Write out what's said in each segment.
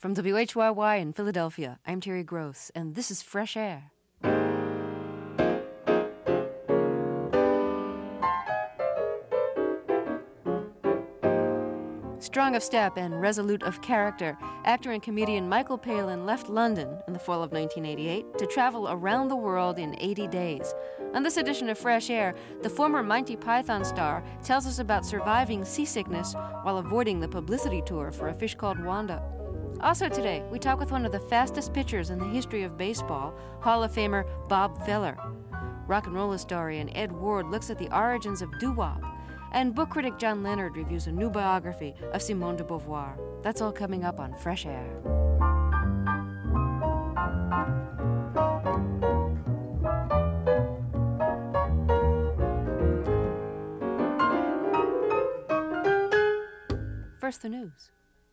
From WHYY in Philadelphia, I'm Terry Gross, and this is Fresh Air. Strong of step and resolute of character, actor and comedian Michael Palin left London in the fall of 1988 to travel around the world in 80 days. On this edition of Fresh Air, the former Monty Python star tells us about surviving seasickness while avoiding the publicity tour for A Fish Called Wanda. Also today, we talk with one of the fastest pitchers in the history of baseball, Hall of Famer Bob Feller. Rock and roll historian Ed Ward looks at the origins of doo-wop. And book critic John Leonard reviews a new biography of Simone de Beauvoir. That's all coming up on Fresh Air. First, the news.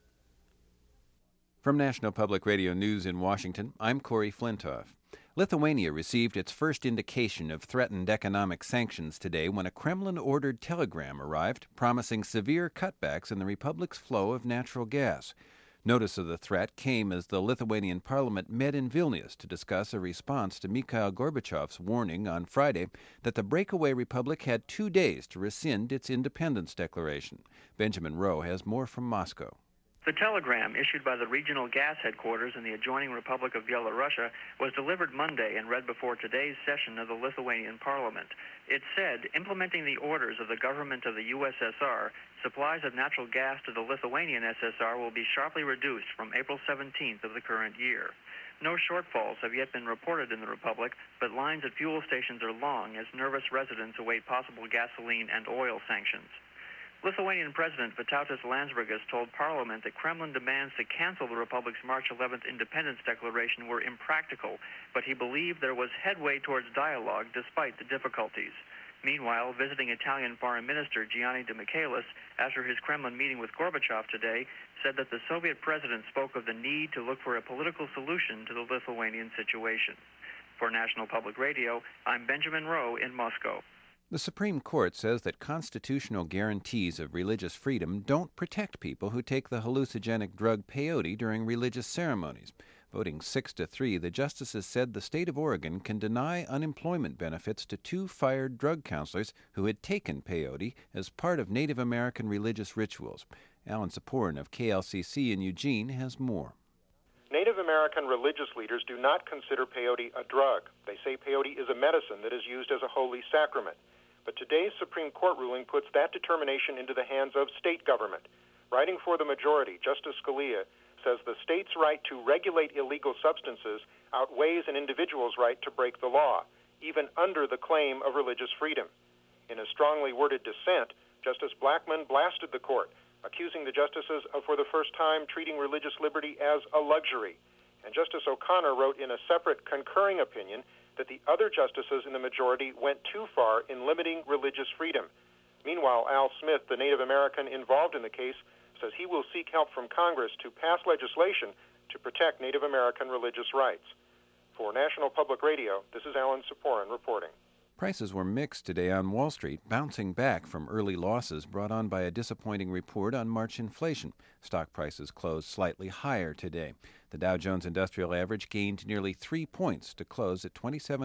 From National Public Radio News in Washington, I'm Corey Flintoff. Lithuania received its first indication of threatened economic sanctions today when a Kremlin-ordered telegram arrived promising severe cutbacks in the republic's flow of natural gas. Notice of the threat came as the Lithuanian parliament met in Vilnius to discuss a response to Mikhail Gorbachev's warning on Friday that the breakaway republic had 2 days to rescind its independence declaration. Benjamin Rowe has more from Moscow. The telegram, issued by the regional gas headquarters in the adjoining Republic of Byelorussia, was delivered Monday and read before today's session of the Lithuanian parliament. It said, implementing the orders of the government of the USSR, supplies of natural gas to the Lithuanian SSR will be sharply reduced from April 17th of the current year. No shortfalls have yet been reported in the Republic, but lines at fuel stations are long as nervous residents await possible gasoline and oil sanctions. Lithuanian President Vytautas Landsbergis told Parliament that Kremlin demands to cancel the Republic's March 11th independence declaration were impractical, but he believed there was headway towards dialogue despite the difficulties. Meanwhile, visiting Italian Foreign Minister Gianni De Michelis, after his Kremlin meeting with Gorbachev today, said that the Soviet president spoke of the need to look for a political solution to the Lithuanian situation. For National Public Radio, I'm Benjamin Rowe in Moscow. The Supreme Court says that constitutional guarantees of religious freedom don't protect people who take the hallucinogenic drug peyote during religious ceremonies. Voting 6-3, the justices said the state of Oregon can deny unemployment benefits to 2 fired drug counselors who had taken peyote as part of Native American religious rituals. Alan Saporin of KLCC in Eugene has more. Native American religious leaders do not consider peyote a drug. They say peyote is a medicine that is used as a holy sacrament. But today's Supreme Court ruling puts that determination into the hands of state government. Writing for the majority, Justice Scalia says the state's right to regulate illegal substances outweighs an individual's right to break the law, even under the claim of religious freedom. In a strongly worded dissent, Justice Blackmun blasted the court, accusing the justices of, for the first time, treating religious liberty as a luxury. And Justice O'Connor wrote in a separate concurring opinion that the other justices in the majority went too far in limiting religious freedom. Meanwhile, Al Smith, the Native American involved in the case, says he will seek help from Congress to pass legislation to protect Native American religious rights. For National Public Radio, this is Alan Saporin reporting. Prices were mixed today on Wall Street, bouncing back from early losses brought on by a disappointing report on March inflation. Stock prices closed slightly higher today. The Dow Jones Industrial Average gained nearly 3 points to close at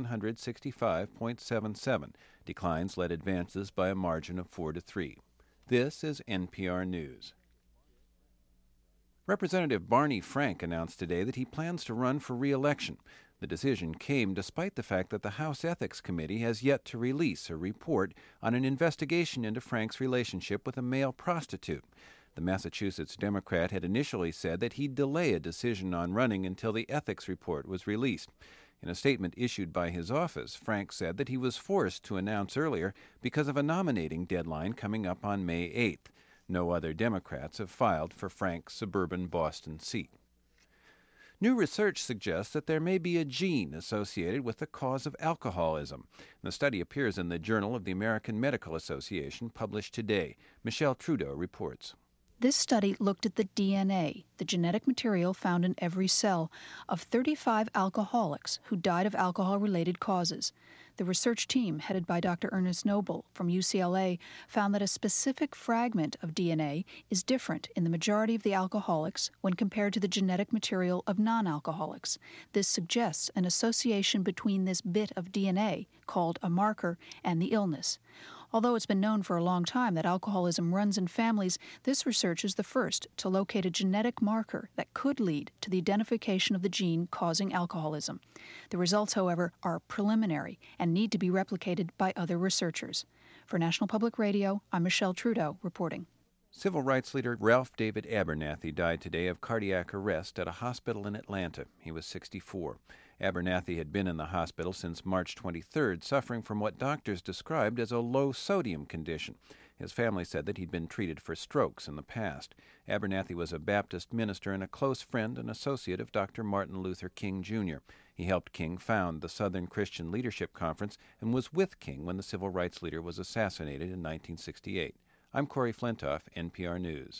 2,765.77. Declines led advances by a margin of 4-3. This is NPR News. Representative Barney Frank announced today that he plans to run for re-election. The decision came despite the fact that the House Ethics Committee has yet to release a report on an investigation into Frank's relationship with a male prostitute. The Massachusetts Democrat had initially said that he'd delay a decision on running until the ethics report was released. In a statement issued by his office, Frank said that he was forced to announce earlier because of a nominating deadline coming up on May 8th. No other Democrats have filed for Frank's suburban Boston seat. New research suggests that there may be a gene associated with the cause of alcoholism. The study appears in the Journal of the American Medical Association, published today. Michelle Trudeau reports. This study looked at the DNA, the genetic material found in every cell, of 35 alcoholics who died of alcohol-related causes. The research team, headed by Dr. Ernest Noble from UCLA, found that a specific fragment of DNA is different in the majority of the alcoholics when compared to the genetic material of non-alcoholics. This suggests an association between this bit of DNA, called a marker, and the illness. Although it's been known for a long time that alcoholism runs in families, this research is the first to locate a genetic marker that could lead to the identification of the gene causing alcoholism. The results, however, are preliminary and need to be replicated by other researchers. For National Public Radio, I'm Michelle Trudeau reporting. Civil rights leader Ralph David Abernathy died today of cardiac arrest at a hospital in Atlanta. He was 64. Abernathy had been in the hospital since March 23rd, suffering from what doctors described as a low-sodium condition. His family said that he'd been treated for strokes in the past. Abernathy was a Baptist minister and a close friend and associate of Dr. Martin Luther King, Jr. He helped King found the Southern Christian Leadership Conference and was with King when the civil rights leader was assassinated in 1968. I'm Corey Flintoff, NPR News.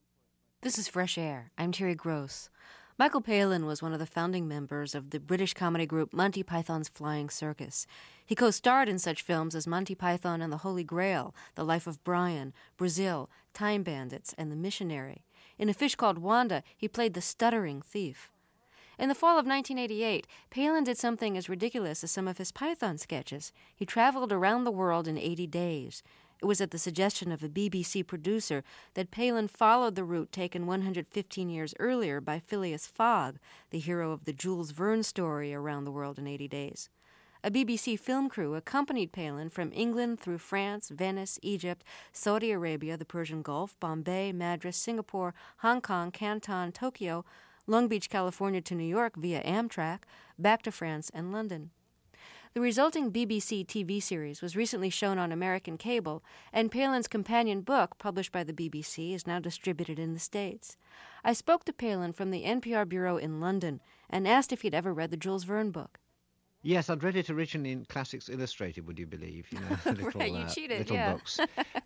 This is Fresh Air. I'm Terry Gross. Michael Palin was one of the founding members of the British comedy group Monty Python's Flying Circus. He co-starred in such films as Monty Python and the Holy Grail, The Life of Brian, Brazil, Time Bandits, and The Missionary. In A Fish Called Wanda, he played the stuttering thief. In the fall of 1988, Palin did something as ridiculous as some of his Python sketches. He traveled around the world in 80 days. It was at the suggestion of a BBC producer that Palin followed the route taken 115 years earlier by Phileas Fogg, the hero of the Jules Verne story Around the World in 80 Days. A BBC film crew accompanied Palin from England through France, Venice, Egypt, Saudi Arabia, the Persian Gulf, Bombay, Madras, Singapore, Hong Kong, Canton, Tokyo, Long Beach, California to New York via Amtrak, back to France and London. The resulting BBC TV series was recently shown on American cable, and Palin's companion book, published by the BBC, is now distributed in the States. I spoke to Palin from the NPR bureau in London and asked if he'd ever read the Jules Verne book. Yes, I'd read it originally in Classics Illustrated, would you believe? You know, little, right, you cheated, little yeah. books.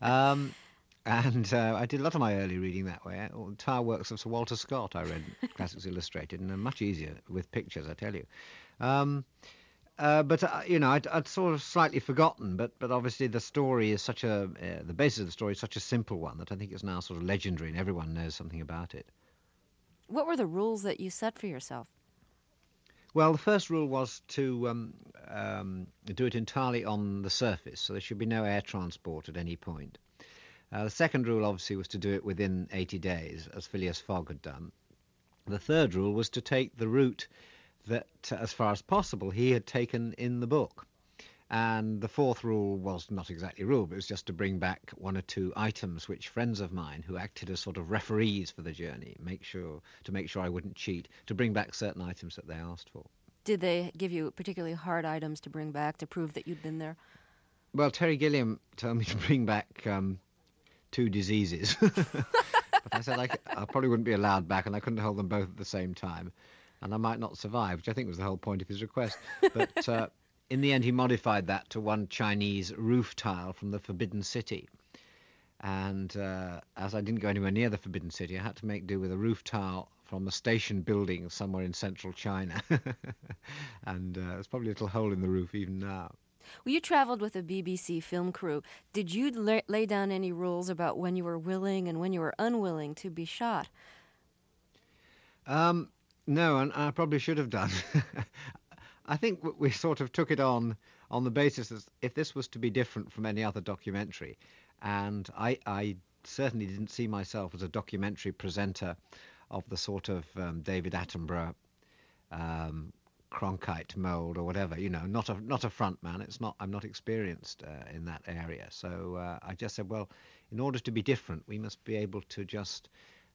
And I did a lot of my early reading that way. The entire works of Sir Walter Scott I read Classics Illustrated, and they're much easier with pictures, I tell you. But I'd sort of slightly forgotten. But obviously the story is such the basis of the story is such a simple one that I think it's now sort of legendary, and everyone knows something about it. What were the rules that you set for yourself? Well, the first rule was to do it entirely on the surface, so there should be no air transport at any point. The second rule, obviously, was to do it within 80 days, as Phileas Fogg had done. The third rule was to take the route that, as far as possible, he had taken in the book. And the fourth rule was not exactly a rule, but it was just to bring back one or two items which friends of mine who acted as sort of referees for the journey, to make sure I wouldn't cheat, to bring back certain items that they asked for. Did they give you particularly hard items to bring back to prove that you'd been there? Well, Terry Gilliam told me to bring back 2 diseases. But I said I probably wouldn't be allowed back, and I couldn't hold them both at the same time. And I might not survive, which I think was the whole point of his request. But in the end, he modified that to one Chinese roof tile from the Forbidden City. And as I didn't go anywhere near the Forbidden City, I had to make do with a roof tile from a station building somewhere in central China. And there's probably a little hole in the roof even now. Well, you traveled with a BBC film crew. Did you lay down any rules about when you were willing and when you were unwilling to be shot? No, and I probably should have done. I think we sort of took it on the basis that if this was to be different from any other documentary, and I certainly didn't see myself as a documentary presenter of the sort of David Attenborough, Cronkite mould or whatever, not a front man. I'm not experienced in that area. So I just said, well, in order to be different, we must be able to just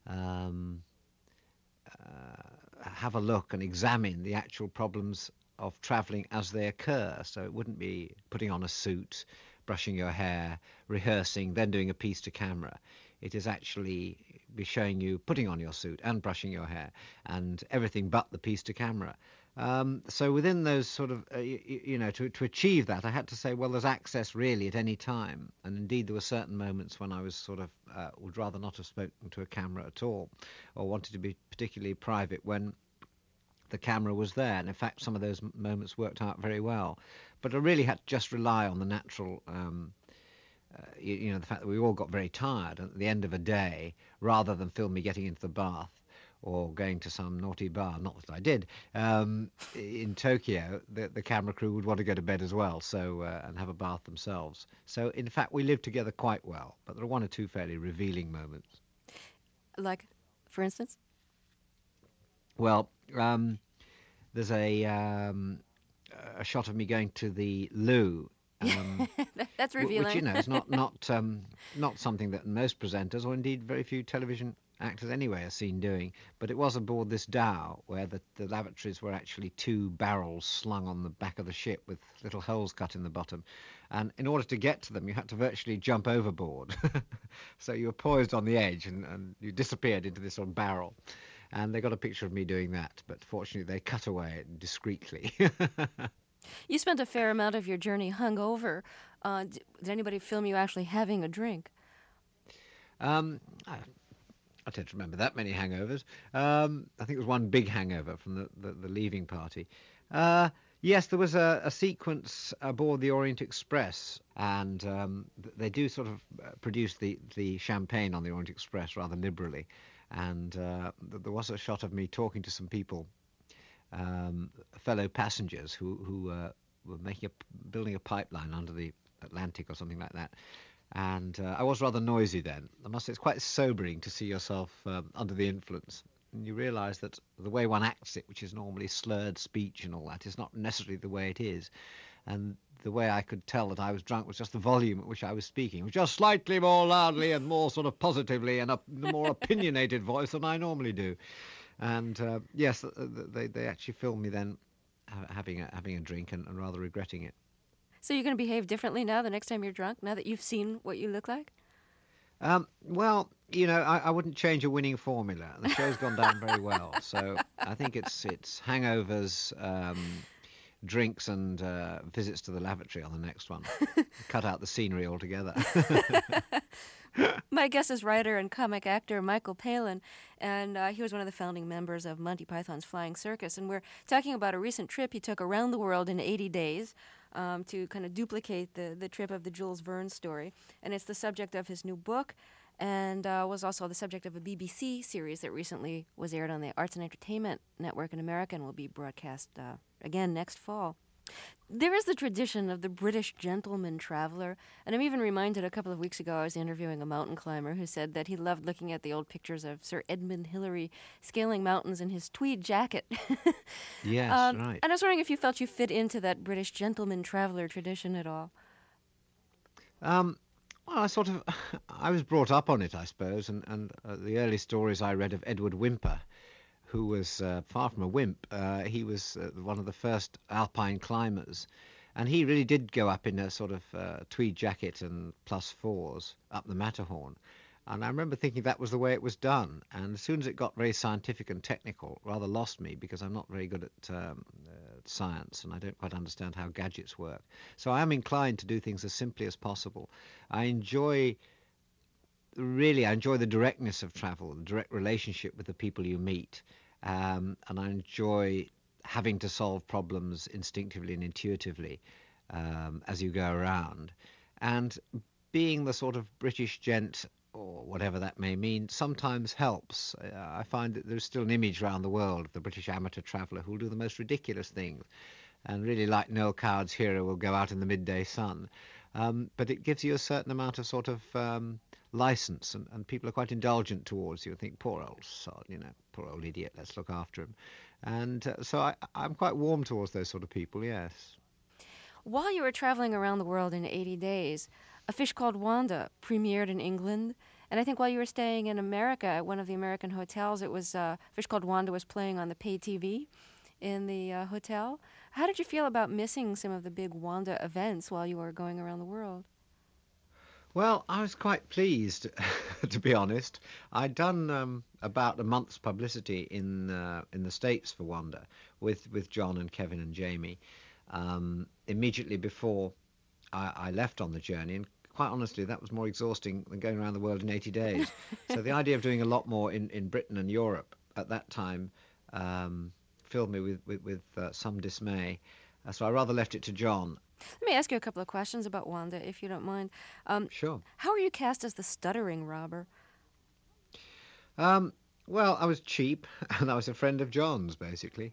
have a look and examine the actual problems of travelling as they occur. So it wouldn't be putting on a suit, brushing your hair, rehearsing, then doing a piece to camera. It is actually be showing you putting on your suit and brushing your hair and everything but the piece to camera. So within those sort of, to achieve that, I had to say, well, there's access really at any time. And indeed, there were certain moments when I was sort of, would rather not have spoken to a camera at all, or wanted to be particularly private, when the camera was there. And in fact, some of those moments worked out very well. But I really had to just rely on the natural, the fact that we all got very tired at the end of a day, rather than film me getting into the bath or going to some naughty bar, not that I did, in Tokyo. The camera crew would want to go to bed as well, so and have a bath themselves. So, in fact, we lived together quite well, but there are one or two fairly revealing moments. Like, for instance? Well, there's a shot of me going to the loo. That's revealing. Which, is not something that most presenters, or indeed very few television actors anyway, are seen doing. But it was aboard this dhow where the lavatories were actually two barrels slung on the back of the ship with little holes cut in the bottom. And in order to get to them, you had to virtually jump overboard. So you were poised on the edge and you disappeared into this sort of barrel. And they got a picture of me doing that, but fortunately they cut away discreetly. You spent a fair amount of your journey hungover. Did anybody film you actually having a drink? I don't remember that many hangovers. I think it was one big hangover from the leaving party. Yes, there was a sequence aboard the Orient Express, and they do sort of produce the champagne on the Orient Express rather liberally. And there was a shot of me talking to some people, fellow passengers who were building a pipeline under the Atlantic or something like that. And I was rather noisy then. I must say it's quite sobering to see yourself under the influence. And you realise that the way one acts it, which is normally slurred speech and all that, is not necessarily the way it is. And the way I could tell that I was drunk was just the volume at which I was speaking. It was just slightly more loudly and more sort of positively and a more opinionated voice than I normally do. And yes, they actually filmed me then having a drink and rather regretting it. So you're going to behave differently now the next time you're drunk, now that you've seen what you look like? Well, I wouldn't change a winning formula. The show's gone down very well. So I think it's hangovers, drinks and visits to the lavatory on the next one. Cut out the scenery altogether. My guest is writer and comic actor Michael Palin, and he was one of the founding members of Monty Python's Flying Circus. And we're talking about a recent trip he took around the world in 80 days to kind of duplicate the trip of the Jules Verne story. And it's the subject of his new book, and was also the subject of a BBC series that recently was aired on the Arts and Entertainment Network in America and will be broadcast again next fall. There is the tradition of the British gentleman traveler, and I'm even reminded a couple of weeks ago I was interviewing a mountain climber who said that he loved looking at the old pictures of Sir Edmund Hillary scaling mountains in his tweed jacket. Yes, right. And I was wondering if you felt you fit into that British gentleman traveler tradition at all. Well, I was brought up on it, I suppose, and the early stories I read of Edward Whymper, who was far from a wimp. He was one of the first alpine climbers, and he really did go up in a sort of tweed jacket and +4s up the Matterhorn. And I remember thinking that was the way it was done. And as soon as it got very scientific and technical, rather lost me, because I'm not very good at science and I don't quite understand how gadgets work. So I am inclined to do things as simply as possible. I enjoy the directness of travel, the direct relationship with the people you meet. And I enjoy having to solve problems instinctively and intuitively as you go around. And being the sort of British gent, or whatever that may mean, sometimes helps. I find that there's still an image around the world of the British amateur traveller who'll do the most ridiculous things. And really, like Noel Coward's hero, will go out in the midday sun. But it gives you a certain amount of sort of license, and people are quite indulgent towards you and think, poor old sod, poor old idiot, let's look after him. And so I'm quite warm towards those sort of people, yes. While you were traveling around the world in 80 days, A Fish Called Wanda premiered in England. And I think while you were staying in America at one of the American hotels, it was Fish Called Wanda was playing on the pay TV in the hotel. How did you feel about missing some of the big Wanda events while you were going around the world? Well, I was quite pleased, to be honest. I'd done about a month's publicity in the States for Wanda with John and Kevin and Jamie immediately before I left on the journey. And quite honestly, that was more exhausting than going around the world in 80 days. So the idea of doing a lot more in Britain and Europe at that time filled me with some dismay. So I rather left it to John. Let me ask you a couple of questions about Wanda, if you don't mind. Sure. How are you cast as the stuttering robber? Well, I was cheap, and I was a friend of John's, basically.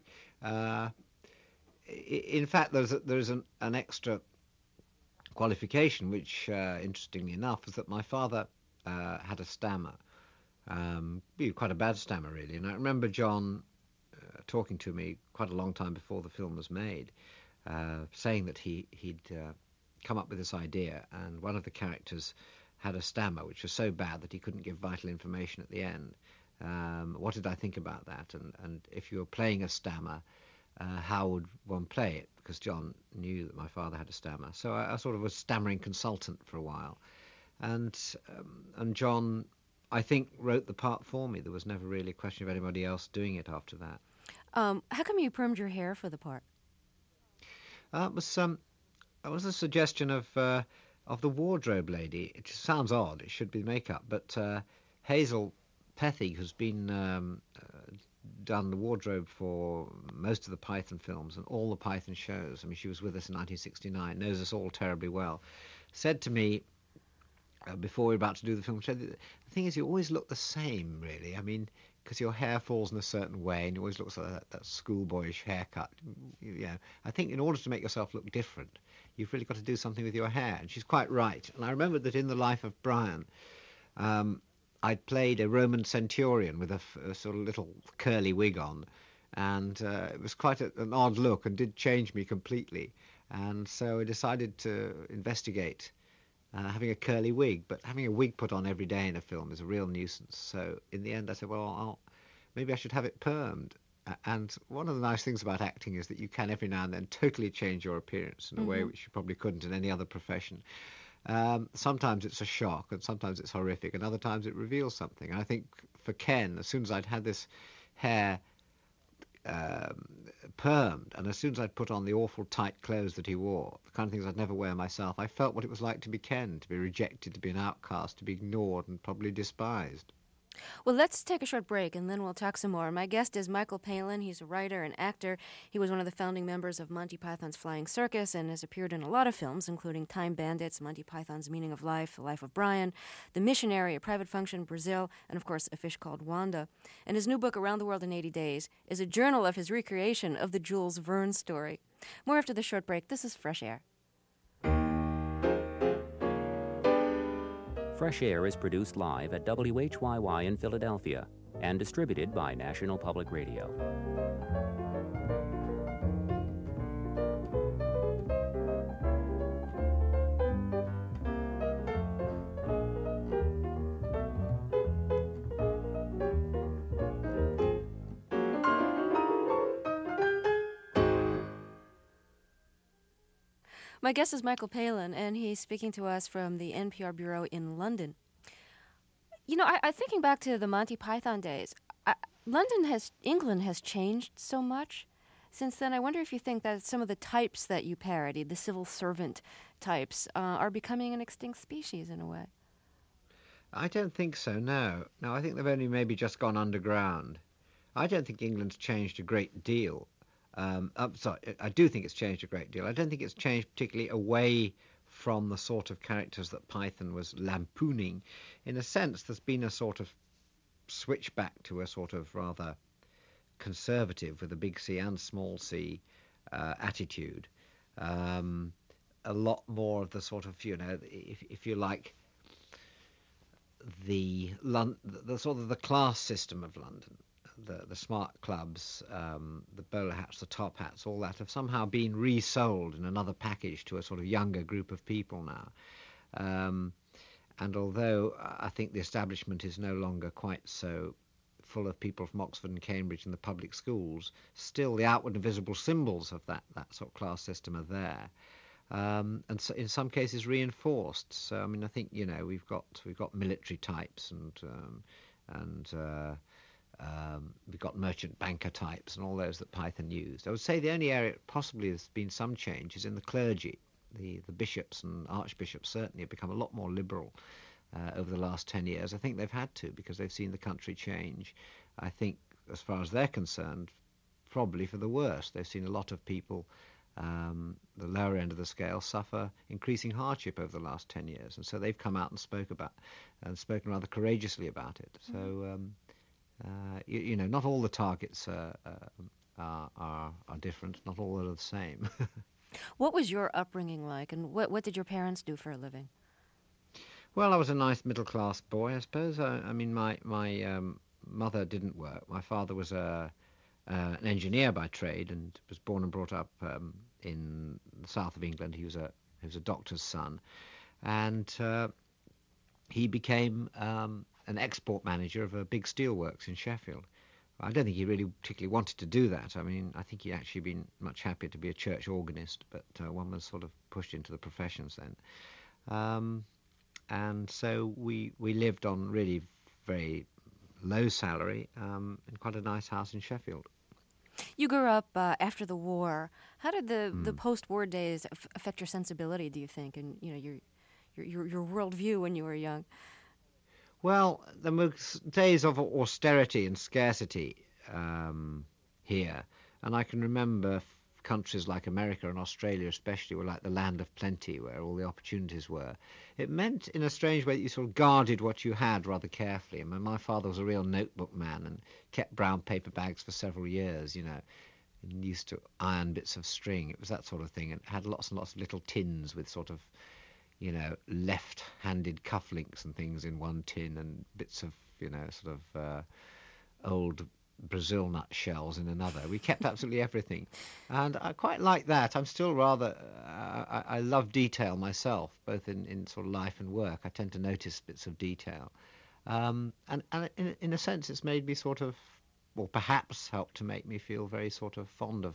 In fact, there's an extra qualification, which, interestingly enough, was that my father had a stammer. Quite a bad stammer, really. And I remember John talking to me quite a long time before the film was made, saying that he'd come up with this idea, and one of the characters had a stammer, which was so bad that he couldn't give vital information at the end. What did I think about that? And if you were playing a stammer, how would one play it? Because John knew that my father had a stammer. So I sort of was stammering consultant for a while. And John, I think, wrote the part for me. There was never really a question of anybody else doing it after that. How come you permed your hair for the part? It was a suggestion of the wardrobe lady. It sounds odd. It should be makeup. But Hazel Pethig, who's been done the wardrobe for most of the Python films and all the Python shows. I mean, she was with us in 1969, knows us all terribly well, said to me before we were about to do the film, said, the thing is, you always look the same, really. I mean, because your hair falls in a certain way and you always look like that schoolboyish haircut. I think in order to make yourself look different, you've really got to do something with your hair. And she's quite right. And I remember that in The Life of Brian, I'd played a Roman centurion with a sort of little curly wig on, and it was quite an odd look and did change me completely. And so I decided to investigate having a curly wig, but having a wig put on every day in a film is a real nuisance. So in the end I said, well, maybe I should have it permed. And one of the nice things about acting is that you can every now and then totally change your appearance in a way which you probably couldn't in any other profession. Sometimes it's a shock, and sometimes it's horrific, and other times it reveals something. And I think for Ken, as soon as I'd had this hair permed, and as soon as I'd put on the awful tight clothes that he wore, the kind of things I'd never wear myself, I felt what it was like to be Ken, to be rejected, to be an outcast, to be ignored and probably despised. Well, let's take a short break, and then we'll talk some more. My guest is Michael Palin. He's a writer and actor. He was one of the founding members of Monty Python's Flying Circus and has appeared in a lot of films, including Time Bandits, Monty Python's Meaning of Life, The Life of Brian, The Missionary, A Private Function, Brazil, and, of course, A Fish Called Wanda. And his new book, Around the World in 80 Days, is a journal of his recreation of the Jules Verne story. More after the short break. This is Fresh Air. Fresh Air is produced live at WHYY in Philadelphia and distributed by National Public Radio. My guest is Michael Palin, and he's speaking to us from the NPR Bureau in London. You know, I thinking back to the Monty Python days, England has changed so much since then. I wonder if you think that some of the types that you parodied, the civil servant types, are becoming an extinct species in a way. I don't think so, no. No, I think they've only maybe just gone underground. I don't think England's changed a great deal. I do think it's changed a great deal. I don't think it's changed particularly away from the sort of characters that Python was lampooning. In a sense, there's been a sort of switch back to a sort of rather conservative, with a big C and small c, attitude. A lot more of the sort of, if you like, the sort of the class system of London. The smart clubs, the bowler hats, the top hats, all that have somehow been resold in another package to a sort of younger group of people now. And although I think the establishment is no longer quite so full of people from Oxford and Cambridge and the public schools, still the outward and visible symbols of that sort of class system are there. And so in some cases reinforced. So I mean, I think we've got military types and we've got merchant banker types and all those that Python used. I would say the only area possibly there's been some change is in the clergy. The bishops and archbishops certainly have become a lot more liberal over the last 10 years. I think they've had to, because they've seen the country change. I think as far as they're concerned, probably for the worse. They've seen a lot of people, the lower end of the scale, suffer increasing hardship over the last 10 years, and so they've come out and spoken rather courageously about it. So, not all the targets are different. Not all are the same. What was your upbringing like, and what did your parents do for a living? Well, I was a nice middle-class boy, I suppose. My mother didn't work. My father was an engineer by trade and was born and brought up in the south of England. He was a doctor's son, and he became an export manager of a big steelworks in Sheffield. I don't think he really particularly wanted to do that. I mean, I think he'd actually been much happier to be a church organist, but one was sort of pushed into the professions then. And so we lived on really very low salary in quite a nice house in Sheffield. You grew up after the war. How did the post-war days affect your sensibility, do you think, and your worldview when you were young? Well, there were days of austerity and scarcity here, and I can remember countries like America and Australia especially were like the land of plenty, where all the opportunities were. It meant, in a strange way, that you sort of guarded what you had rather carefully. I mean, my father was a real notebook man and kept brown paper bags for several years, and used to iron bits of string. It was that sort of thing, and had lots and lots of little tins with sort of, left-handed cufflinks and things in one tin, and bits of, old Brazil nut shells in another. We kept absolutely everything, and I quite like that. I'm still rather I love detail myself, both in sort of life and work. I tend to notice bits of detail, and in a sense it's made me sort of, or perhaps helped to make me feel very sort of fond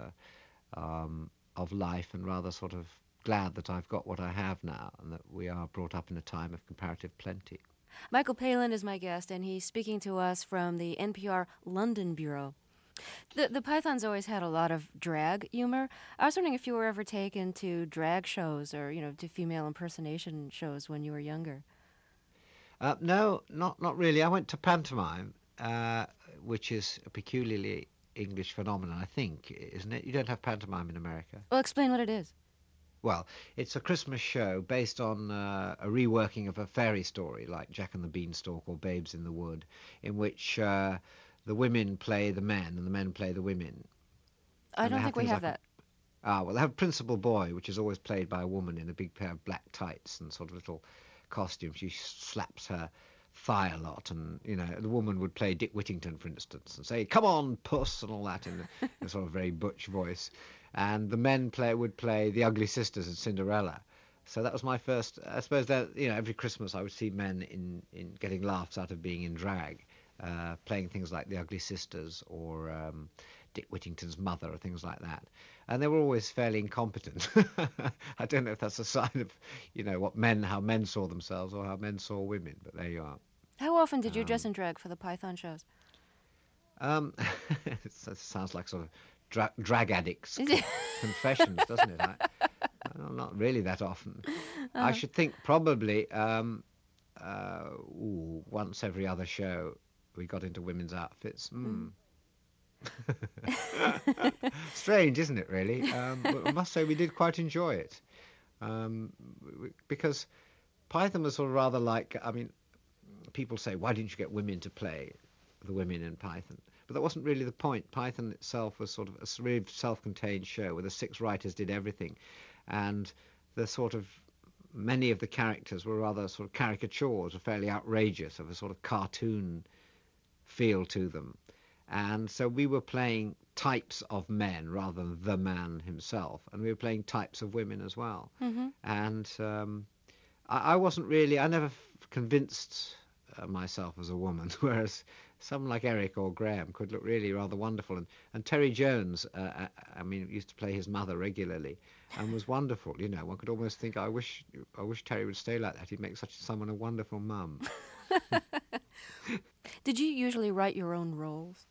of life, and rather sort of glad that I've got what I have now, and that we are brought up in a time of comparative plenty. Michael Palin is my guest, and he's speaking to us from the NPR London Bureau. The Pythons always had a lot of drag humor. I was wondering if you were ever taken to drag shows or, to female impersonation shows when you were younger. No, not really. I went to pantomime, which is a peculiarly English phenomenon, I think, isn't it? You don't have pantomime in America. Well, explain what it is. Well, it's a Christmas show based on a reworking of a fairy story like Jack and the Beanstalk or Babes in the Wood, in which the women play the men and the men play the women. I don't think we have that. Well, they have Principal Boy, which is always played by a woman in a big pair of black tights and sort of little costume. She slaps her thigh a lot, and, the woman would play Dick Whittington, for instance, and say, "Come on, puss," and all that in a sort of very butch voice. And the men would play the Ugly Sisters and Cinderella. So that was my first. I suppose that every Christmas I would see men in getting laughs out of being in drag, playing things like the Ugly Sisters or Dick Whittington's mother or things like that. And they were always fairly incompetent. I don't know if that's a sign of how men saw themselves or how men saw women, but there you are. How often did you dress in drag for the Python shows? It sounds like sort of drag addicts confessions, doesn't it? Not really that often. I should think probably once every other show we got into women's outfits. Strange, isn't it, really? But I must say we did quite enjoy it, because Python was sort of rather like, people say, why didn't you get women to play the women in Python? But that wasn't really the point. Python itself was sort of a really self-contained show where the 6 writers did everything, and the sort of many of the characters were rather sort of caricatures, or fairly outrageous, of a sort of cartoon feel to them. And so we were playing types of men rather than the man himself, and we were playing types of women as well. Mm-hmm. And I wasn't really, I never convinced myself as a woman, whereas someone like Eric or Graham could look really rather wonderful. And Terry Jones, used to play his mother regularly and was wonderful. One could almost think, I wish Terry would stay like that. He'd make someone a wonderful mum. Did you usually write your own roles?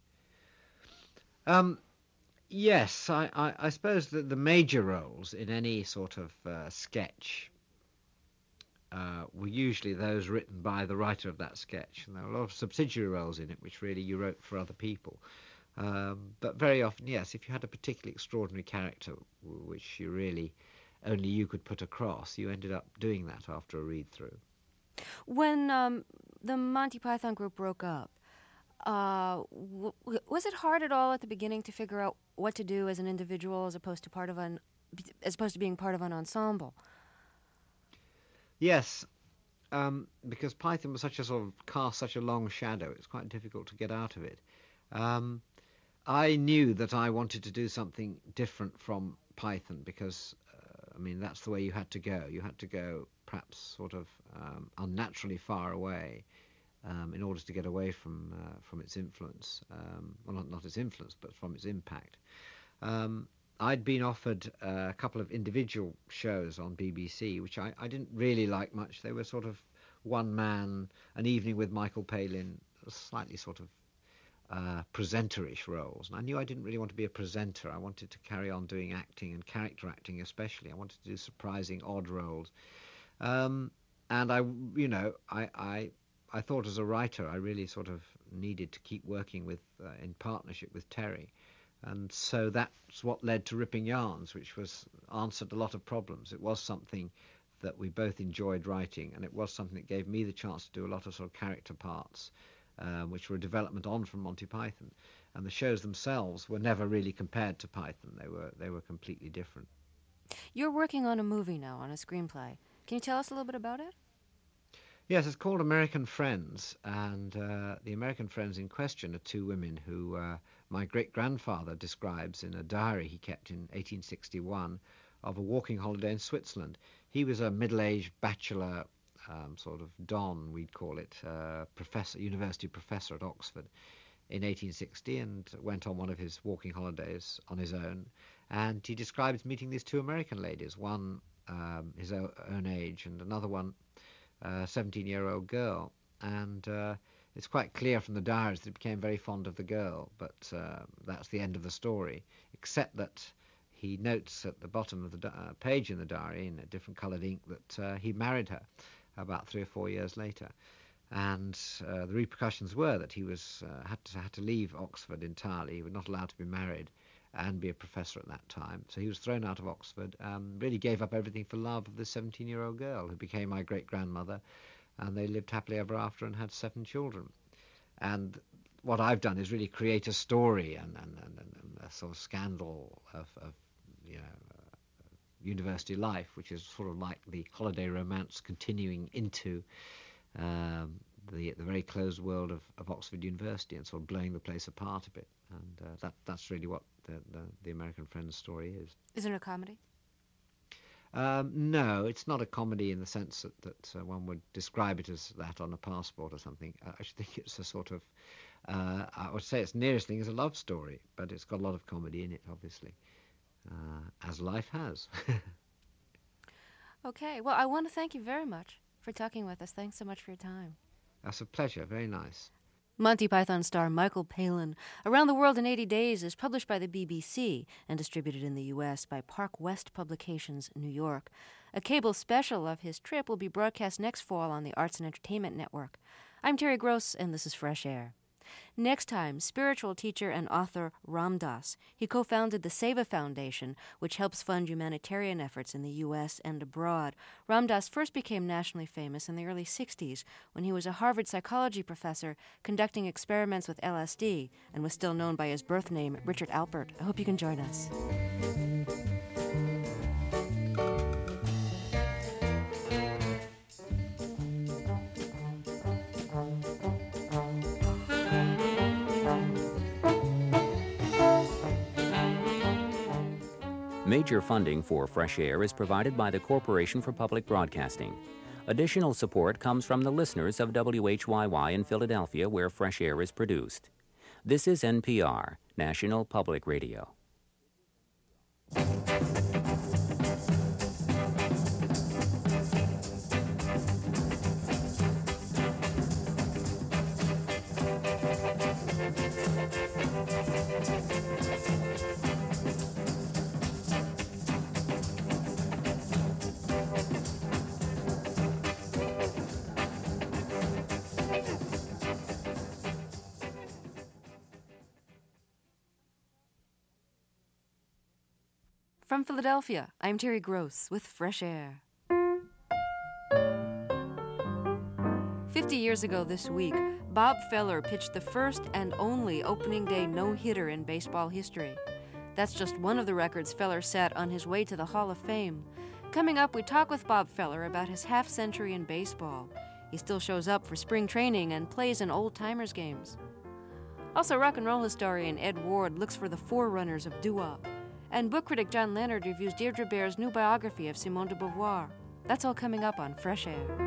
Yes, I suppose that the major roles in any sort of sketch were usually those written by the writer of that sketch, and there were a lot of subsidiary roles in it which really you wrote for other people. But very often, yes, if you had a particularly extraordinary character which you really only you could put across, you ended up doing that after a read-through. When the Monty Python group broke up, was it hard at all at the beginning to figure out what to do as an individual as opposed to being part of an ensemble? Yes, because Python was such a sort of cast such a long shadow, it's quite difficult to get out of it. I knew that I wanted to do something different from Python because, that's the way you had to go. You had to go perhaps sort of unnaturally far away in order to get away from its influence. Well, not its influence, but from its impact. I'd been offered a couple of individual shows on BBC, which I didn't really like much. They were sort of one man, An Evening with Michael Palin, slightly sort of presenter-ish roles. And I knew I didn't really want to be a presenter. I wanted to carry on doing acting and character acting especially. I wanted to do surprising, odd roles. And I thought as a writer I really sort of needed to keep working with in partnership with Terry. And so that's what led to Ripping Yarns, which answered a lot of problems. It was something that we both enjoyed writing, and it was something that gave me the chance to do a lot of sort of character parts, which were a development on from Monty Python. And the shows themselves were never really compared to Python. They were completely different. You're working on a movie now, on a screenplay. Can you tell us a little bit about it? Yes, it's called American Friends, and the American friends in question are two women who my great-grandfather describes in a diary he kept in 1861 of a walking holiday in Switzerland. He was a middle-aged bachelor, sort of don, we'd call it, university professor at Oxford in 1860, and went on one of his walking holidays on his own. And he describes meeting these two American ladies, one his own age and another one 17-year-old girl, and it's quite clear from the diaries that he became very fond of the girl, but that's the end of the story, except that he notes at the bottom of the page in the diary in a different coloured ink that he married her about 3 or 4 years later, and the repercussions were that he was had to leave Oxford entirely. He was not allowed to be married and be a professor at that time. So he was thrown out of Oxford, really gave up everything for love of this 17-year-old girl who became my great-grandmother, and they lived happily ever after and had 7 children. And what I've done is really create a story and a sort of scandal of university life, which is sort of like the holiday romance continuing into the very closed world of Oxford University and sort of blowing the place apart a bit. And that's really what the American Friends story is. Is it a comedy? No, it's not a comedy in the sense that one would describe it as that on a passport or something. I should think it's a sort of, I would say its nearest thing is a love story, but it's got a lot of comedy in it, obviously, as life has. Okay, well, I want to thank you very much for talking with us. Thanks so much for your time. That's a pleasure, very nice. Monty Python star Michael Palin, Around the World in 80 Days, is published by the BBC and distributed in the U.S. by Park West Publications, New York. A cable special of his trip will be broadcast next fall on the Arts and Entertainment Network. I'm Terry Gross, and this is Fresh Air. Next time, spiritual teacher and author Ram Dass. He co-founded the Seva Foundation, which helps fund humanitarian efforts in the U.S. and abroad. Ram Dass first became nationally famous in the early 60s when he was a Harvard psychology professor conducting experiments with LSD and was still known by his birth name, Richard Alpert. I hope you can join us. Major funding for Fresh Air is provided by the Corporation for Public Broadcasting. Additional support comes from the listeners of WHYY in Philadelphia, where Fresh Air is produced. This is NPR, National Public Radio. From Philadelphia, I'm Terry Gross with Fresh Air. 50 years ago this week, Bob Feller pitched the first and only opening day no-hitter in baseball history. That's just one of the records Feller set on his way to the Hall of Fame. Coming up, we talk with Bob Feller about his half-century in baseball. He still shows up for spring training and plays in old-timers games. Also, rock and roll historian Ed Ward looks for the forerunners of doo-wop. And book critic John Leonard reviews Deirdre Bair's new biography of Simone de Beauvoir. That's all coming up on Fresh Air.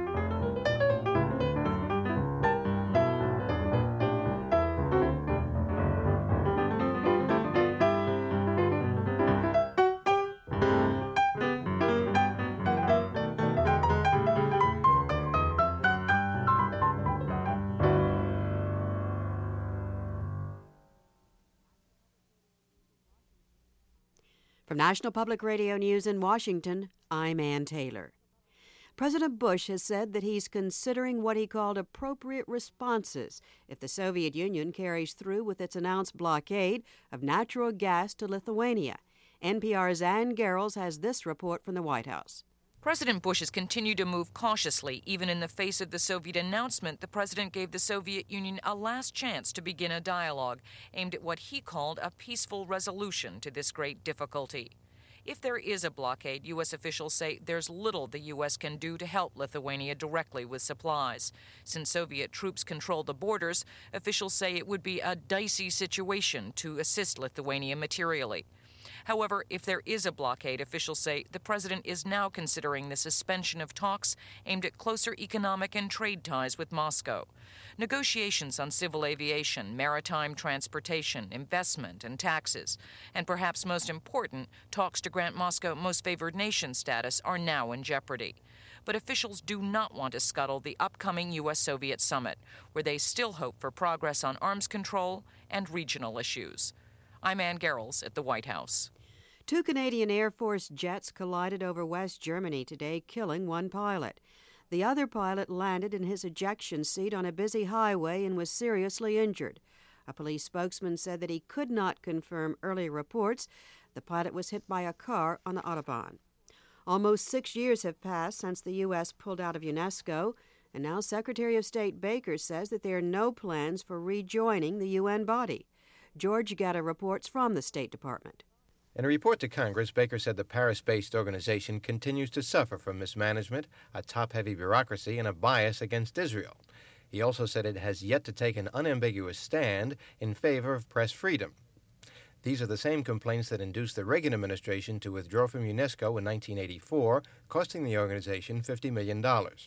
From National Public Radio News in Washington, I'm Ann Taylor. President Bush has said that he's considering what he called appropriate responses if the Soviet Union carries through with its announced blockade of natural gas to Lithuania. NPR's Ann Garrels has this report from the White House. President Bush has continued to move cautiously. Even in the face of the Soviet announcement, the president gave the Soviet Union a last chance to begin a dialogue aimed at what he called a peaceful resolution to this great difficulty. If there is a blockade, U.S. officials say there's little the U.S. can do to help Lithuania directly with supplies. Since Soviet troops control the borders, officials say it would be a dicey situation to assist Lithuania materially. However, if there is a blockade, officials say the president is now considering the suspension of talks aimed at closer economic and trade ties with Moscow. Negotiations on civil aviation, maritime transportation, investment, and taxes, and perhaps most important, talks to grant Moscow most favored nation status are now in jeopardy. But officials do not want to scuttle the upcoming U.S.-Soviet summit, where they still hope for progress on arms control and regional issues. I'm Ann Garrels at the White House. 2 Canadian Air Force jets collided over West Germany today, killing one pilot. The other pilot landed in his ejection seat on a busy highway and was seriously injured. A police spokesman said that he could not confirm earlier reports. The pilot was hit by a car on the Autobahn. Almost 6 years have passed since the U.S. pulled out of UNESCO, and now Secretary of State Baker says that there are no plans for rejoining the UN body. George Getta reports from the State Department. In a report to Congress, Baker said the Paris-based organization continues to suffer from mismanagement, a top-heavy bureaucracy, and a bias against Israel. He also said it has yet to take an unambiguous stand in favor of press freedom. These are the same complaints that induced the Reagan administration to withdraw from UNESCO in 1984, costing the organization $50 million.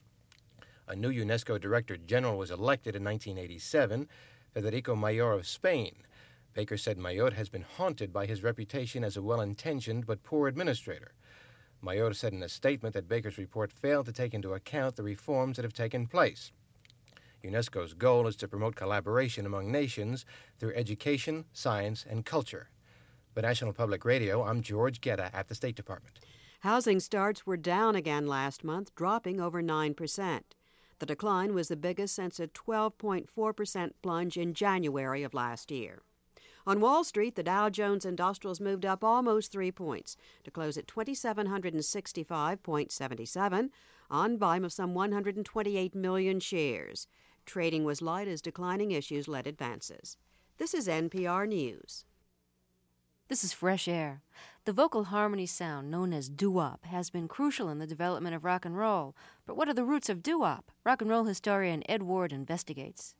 A new UNESCO Director General was elected in 1987, Federico Mayor of Spain. Baker said Mayor has been haunted by his reputation as a well-intentioned but poor administrator. Mayor said in a statement that Baker's report failed to take into account the reforms that have taken place. UNESCO's goal is to promote collaboration among nations through education, science, and culture. For National Public Radio, I'm George Getta at the State Department. Housing starts were down again last month, dropping over 9%. The decline was the biggest since a 12.4% plunge in January of last year. On Wall Street, the Dow Jones Industrials moved up almost 3 points to close at 2,765.77 on volume of some 128 million shares. Trading was light as declining issues led advances. This is NPR News. This is Fresh Air. The vocal harmony sound known as doo-wop has been crucial in the development of rock and roll. But what are the roots of doo-wop? Rock and roll historian Ed Ward investigates.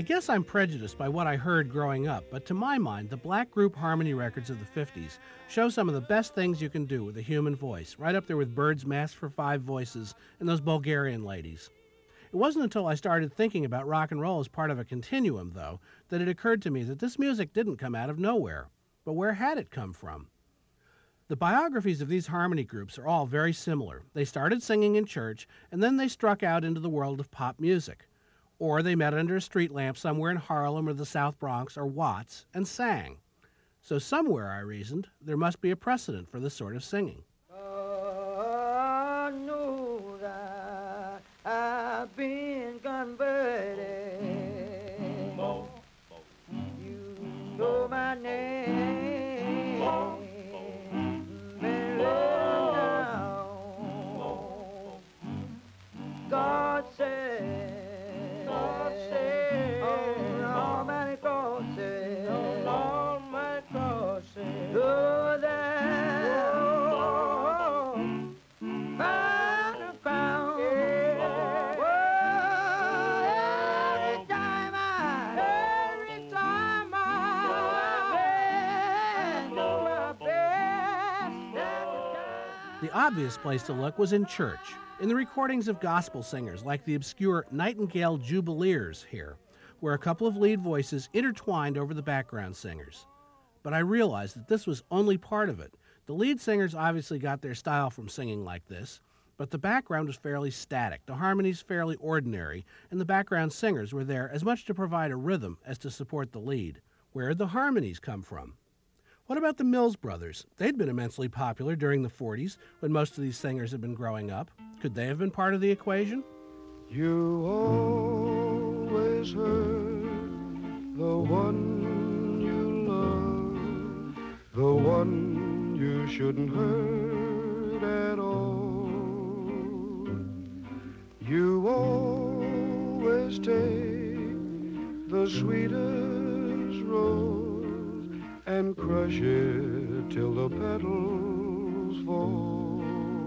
guess I'm prejudiced by what I heard growing up, but to my mind, the black group harmony records of the 50s show some of the best things you can do with a human voice, right up there with Bird's Mask for Five Voices and those Bulgarian ladies. It wasn't until I started thinking about rock and roll as part of a continuum, though, that it occurred to me that this music didn't come out of nowhere. But where had it come from? The biographies of these harmony groups are all very similar. They started singing in church, and then they struck out into the world of pop music. Or they met under a street lamp somewhere in Harlem or the South Bronx or Watts and sang. So somewhere, I reasoned, there must be a precedent for this sort of singing. I know that I've been converted. You know my name. God said, on all my crosses, know that, find a crown. Every time I do my best. The obvious place to look was in church, in the recordings of gospel singers like the obscure Nightingale Jubileers here, where a couple of lead voices intertwined over the background singers. But I realized that this was only part of it. The lead singers obviously got their style from singing like this, but the background was fairly static, the harmonies fairly ordinary, and the background singers were there as much to provide a rhythm as to support the lead. Where did the harmonies come from? What about the Mills Brothers? They'd been immensely popular during the 40s when most of these singers had been growing up. Could they have been part of the equation? You always heard the one you love, the one you shouldn't hurt at all. You always take the sweetest rose and crush it till the petals fall.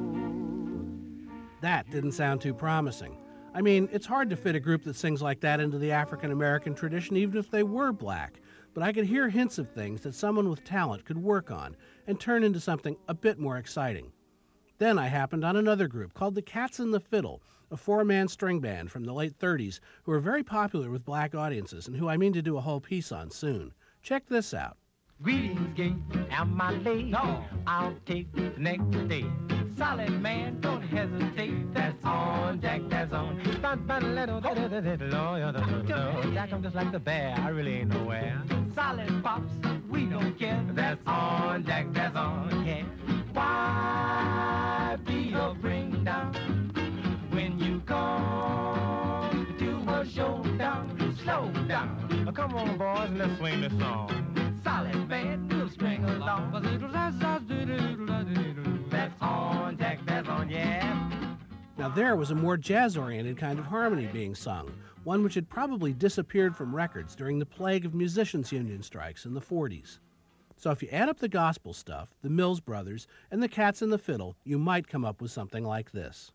That didn't sound too promising. I mean, it's hard to fit a group that sings like that into the African-American tradition, even if they were black. But I could hear hints of things that someone with talent could work on and turn into something a bit more exciting. Then I happened on another group called the Cats and the Fiddle, a four-man string band from the late 30s who were very popular with black audiences and who I mean to do a whole piece on soon. Check this out. Greetings, gay, am I late? No, I'll take the next day. Solid man, don't hesitate. That's on, Jack, that's on. Jack, I'm just like the bear, I really ain't nowhere. Solid pops, we don't care. That's on, Jack, that's on, yeah. Why be a bring down when you come to a showdown? Slow down. Oh, come on, boys, and let's swing this song. Solid man, we'll string along. That's on, Jack, that's on, yeah. Now there was a more jazz-oriented kind of harmony being sung, one which had probably disappeared from records during the plague of musicians' union strikes in the 40s. So if you add up the gospel stuff, the Mills Brothers, and the Cats and the Fiddle, you might come up with something like this.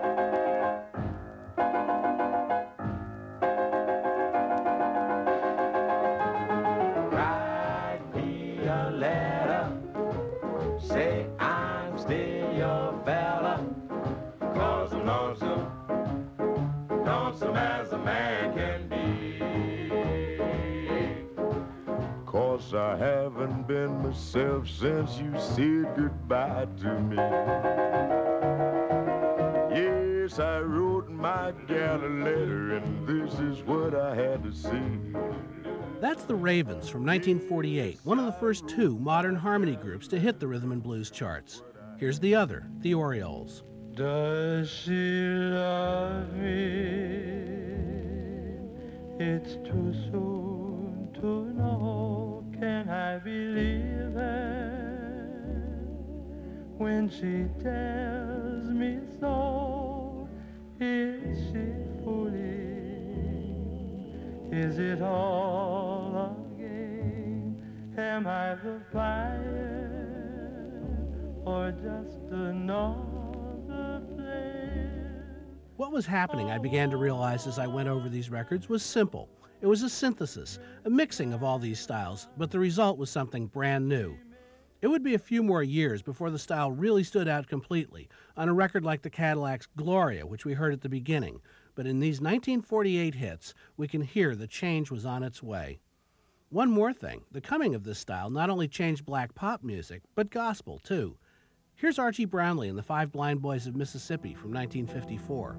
I haven't been myself since you said goodbye to me. Yes, I wrote my gal a letter, and this is what I had to say. That's the Ravens from 1948, one of the first two modern harmony groups to hit the rhythm and blues charts. Here's the other, the Orioles. Does she love me? It's too soon to know. Can I believe her when she tells me so? Is she fooling? Is it all a game? Am I the fire or just another flame? What was happening, I began to realize as I went over these records, was simple. It was a synthesis, a mixing of all these styles, but the result was something brand new. It would be a few more years before the style really stood out completely on a record like the Cadillac's Gloria, which we heard at the beginning. But in these 1948 hits, we can hear the change was on its way. One more thing, the coming of this style not only changed black pop music, but gospel too. Here's Archie Brownlee and the Five Blind Boys of Mississippi from 1954.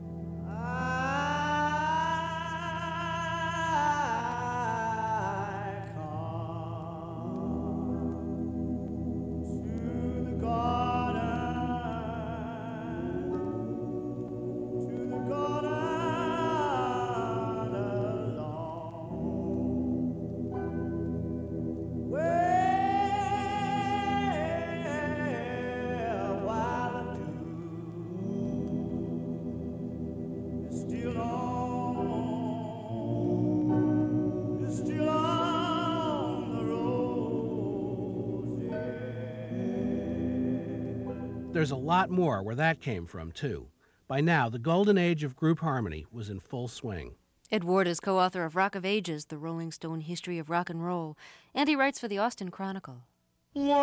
There's a lot more where that came from, too. By now, the golden age of group harmony was in full swing. Ed Ward is co-author of Rock of Ages, The Rolling Stone History of Rock and Roll, and he writes for the Austin Chronicle. One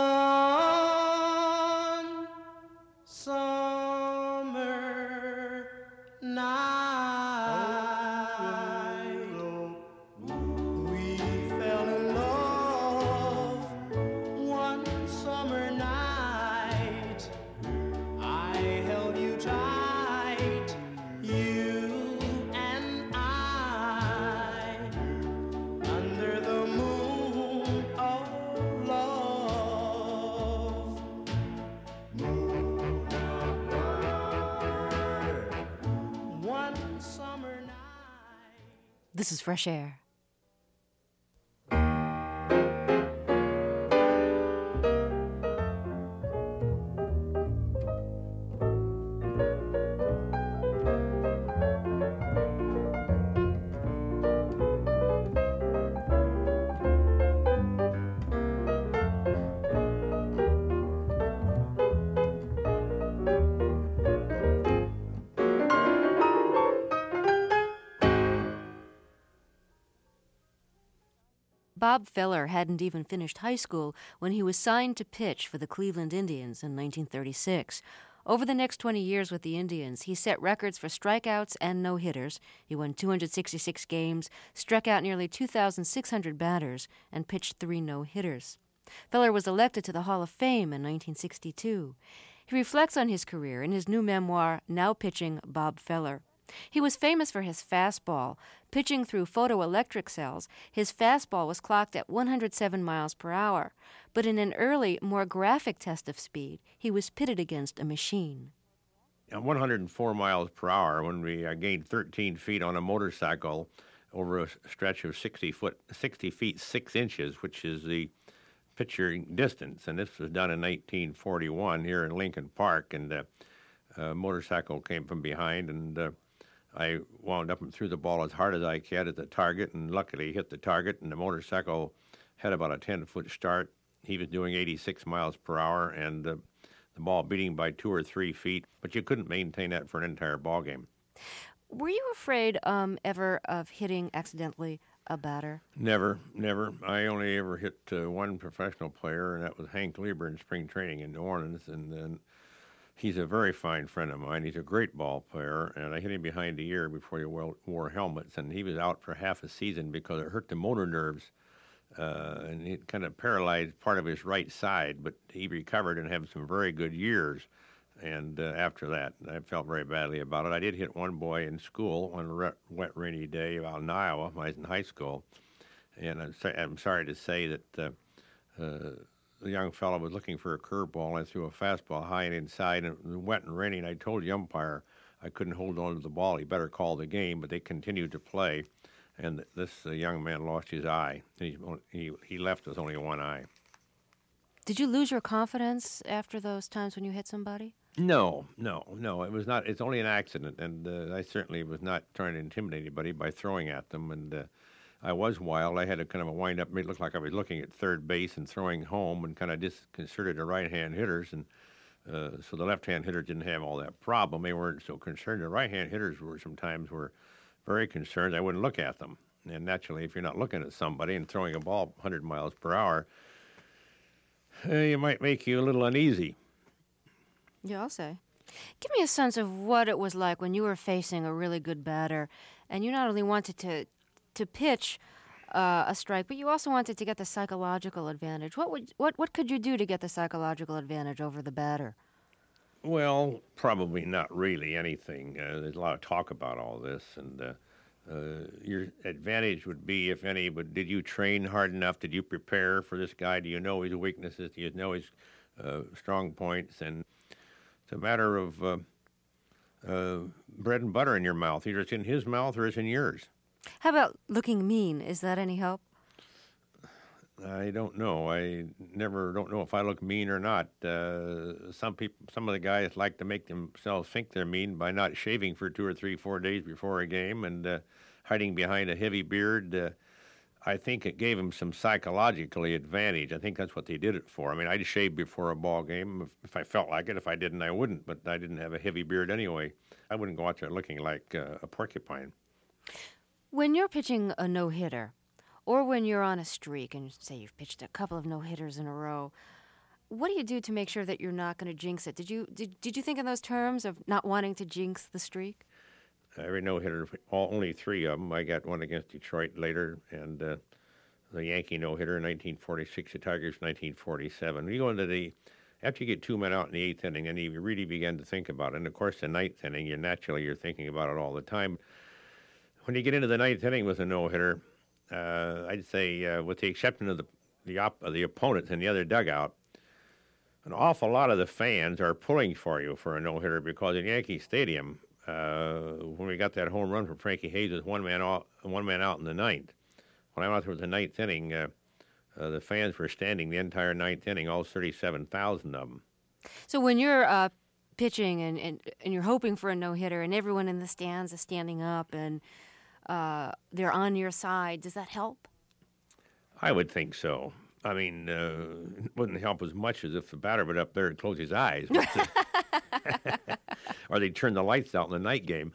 summer night, we fell in love. One summer night, I held you tight, you and I, under the moon of love. One summer night. This is Fresh Air. Bob Feller hadn't even finished high school when he was signed to pitch for the Cleveland Indians in 1936. Over the next 20 years with the Indians, he set records for strikeouts and no-hitters. He won 266 games, struck out nearly 2,600 batters, and pitched 3 no-hitters. Feller was elected to the Hall of Fame in 1962. He reflects on his career in his new memoir, Now Pitching, Bob Feller. He was famous for his fastball. Pitching through photoelectric cells, his fastball was clocked at 107 miles per hour. But in an early, more graphic test of speed, he was pitted against a machine. At 104 miles per hour, when we gained 13 feet on a motorcycle over a stretch of 60 feet 6 inches, which is the pitcher distance. And this was done in 1941 here in Lincoln Park. And a motorcycle came from behind, and I wound up and threw the ball as hard as I could at the target, and luckily hit the target, and the motorcycle had about a 10-foot start. He was doing 86 miles per hour, and the ball beating by 2 or 3 feet, but you couldn't maintain that for an entire ball game. Were you afraid ever of hitting accidentally a batter? Never. I only ever hit one professional player, and that was Hank Lieber in spring training in New Orleans, and then he's a very fine friend of mine. He's a great ball player, and I hit him behind the ear before he wore helmets, and he was out for half a season because it hurt the motor nerves, and it kind of paralyzed part of his right side, but he recovered and had some very good years. And after that, I felt very badly about it. I did hit one boy in school on a wet, rainy day out in Iowa when I was in high school, and I'm sorry to say that the young fellow was looking for a curveball, and I threw a fastball high and inside, and it was wet and rainy, and I told the umpire I couldn't hold on to the ball. He better call the game, but they continued to play, and this young man lost his eye. He left with only one eye. Did you lose your confidence after those times when you hit somebody? No. It was not. It's only an accident, and I certainly was not trying to intimidate anybody by throwing at them, and I was wild. I had a kind of a wind-up, made it look like I was looking at third base and throwing home, and kind of disconcerted the right-hand hitters. And so the left-hand hitters didn't have all that problem. They weren't so concerned. The right-hand hitters were sometimes very concerned. I wouldn't look at them. And naturally, if you're not looking at somebody and throwing a ball 100 miles per hour, it might make you a little uneasy. Yeah, I'll say. Give me a sense of what it was like when you were facing a really good batter, and you not only wanted to pitch a strike, but you also wanted to get the psychological advantage. What could you do to get the psychological advantage over the batter? Well, probably not really anything. There's a lot of talk about all this, and your advantage would be, if any, but did you train hard enough? Did you prepare for this guy? Do you know his weaknesses? Do you know his strong points? And it's a matter of bread and butter in your mouth. Either it's in his mouth or it's in yours. How about looking mean? Is that any help? I don't know. I don't know if I look mean or not. Some of the guys like to make themselves think they're mean by not shaving for 2 or 3, 4 days before a game and hiding behind a heavy beard. I think it gave them some psychologically advantage. I think that's what they did it for. I mean, I'd shave before a ball game if I felt like it. If I didn't, I wouldn't. But I didn't have a heavy beard anyway. I wouldn't go out there looking like a porcupine. When you're pitching a no-hitter, or when you're on a streak and say you've pitched a couple of no-hitters in a row, what do you do to make sure that you're not going to jinx it? Did you think in those terms of not wanting to jinx the streak? Every no-hitter, only 3 of them. I got one against Detroit later, and the Yankee no-hitter in 1946, the Tigers 1947. When you go into after you get 2 men out in the 8th inning, then you really begin to think about it. And of course, the 9th inning, you're thinking about it all the time. When you get into the 9th inning with a no-hitter, I'd say, with the exception of the opponents in the other dugout, an awful lot of the fans are pulling for you for a no-hitter, because in Yankee Stadium, when we got that home run from Frankie Hayes with one man out in the 9th, when I went out there with the 9th inning, the fans were standing the entire 9th inning, all 37,000 of them. So when you're pitching and you're hoping for a no-hitter and everyone in the stands is standing up and they're on your side, does that help? I would think so. I mean, it wouldn't help as much as if the batter would up there and close his eyes. Or they'd turn the lights out in the night game.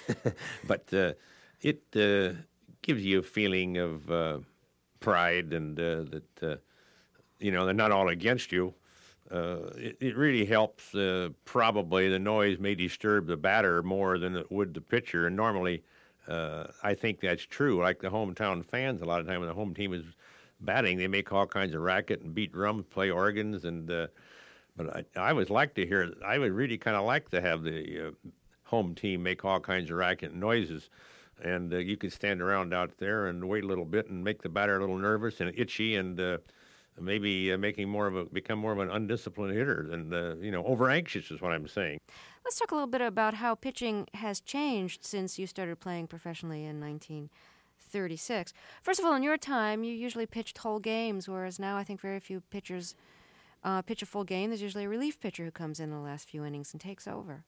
But it gives you a feeling of pride and that, they're not all against you. It really helps. Probably the noise may disturb the batter more than it would the pitcher. And normally, I think that's true. Like the hometown fans, a lot of time when the home team is batting, they make all kinds of racket and beat drums, play organs, and but I would like to hear. I would really kind of like to have the home team make all kinds of racket and noises, and you could stand around out there and wait a little bit and make the batter a little nervous and itchy, and maybe become more of an undisciplined hitter and over anxious is what I'm saying. Let's talk a little bit about how pitching has changed since you started playing professionally in 1936. First of all, in your time, you usually pitched whole games, whereas now I think very few pitchers pitch a full game. There's usually a relief pitcher who comes in the last few innings and takes over.